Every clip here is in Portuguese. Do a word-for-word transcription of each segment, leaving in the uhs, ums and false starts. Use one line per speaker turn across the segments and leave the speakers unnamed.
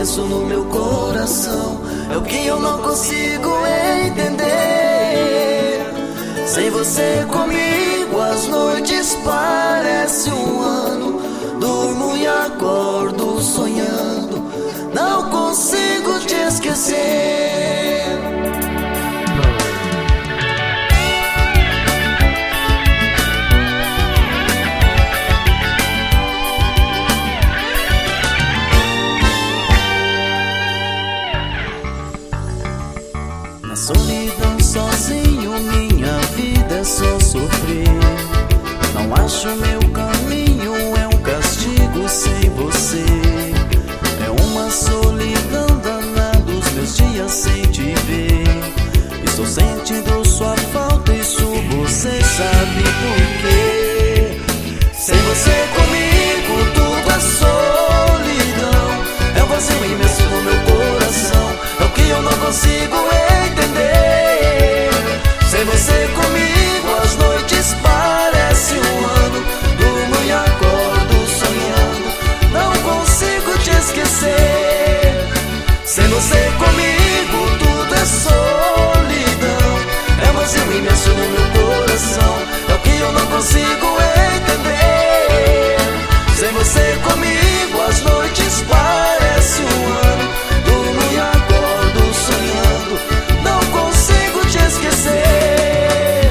imenso no meu coração. É o que eu não consigo entender. Sem você comigo as noites parecem um ano. Durmo e acordo sonhando, não consigo te esquecer. Na solidão sozinho minha vida é só sofrer. Não acho meu caminho, é um castigo sem você. É uma solidão danada, os meus dias sem te ver. Estou sentindo sua falta, isso você sabe por quê. Sem você comigo tudo é solidão. É um vazio imenso no meu coração. É o que eu não consigo entender. Sem você comigo as noites parecem um ano. Durmo e acordo sonhando, não consigo te esquecer. Sem você comigo tudo é solidão. É um vazio imenso no meu coração. É o que eu não consigo entender. Sem você comigo as noites parecem um ano. Durmo e acordo sonhando, não consigo te esquecer.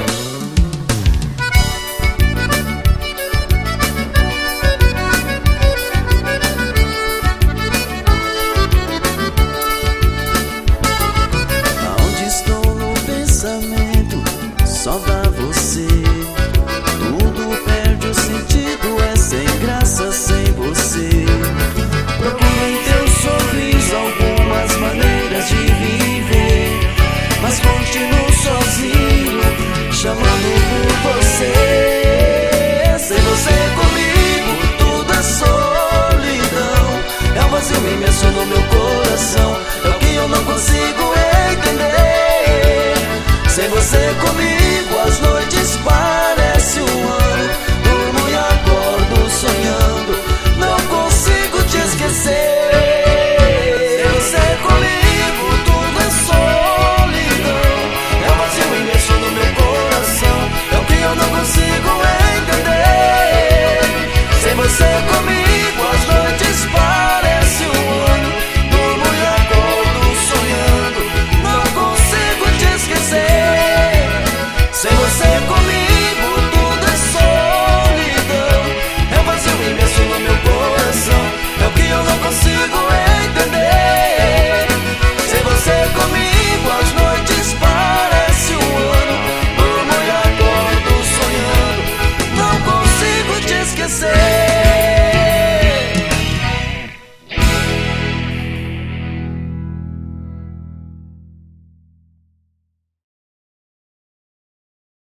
Aonde estou no pensamento, só dá você. Tudo perde o sentido, é sem graça sem você. Procuro em teu sorriso algumas maneiras de viver, mas continuo sozinho, chamando por você. Sem você comigo tudo é solidão. É um vazio imenso no meu coração. É o que eu não consigo entender. Sem você comigo as noites parecem um ano. Durmo e acordo sonhando, não consigo te esquecer. Sem você comigo tudo é solidão. É um vazio imenso no meu coração. É o que eu não consigo entender. Sem você comigo as noites parecem um ano. Durmo e acordo sonhando, não consigo te esquecer. Sem você comigo tudo é solidão. É um vazio imenso no meu coração. É o que eu não consigo entender. Sem você comigo as noites parecem um ano. Durmo e acordo sonhando, não consigo te esquecer.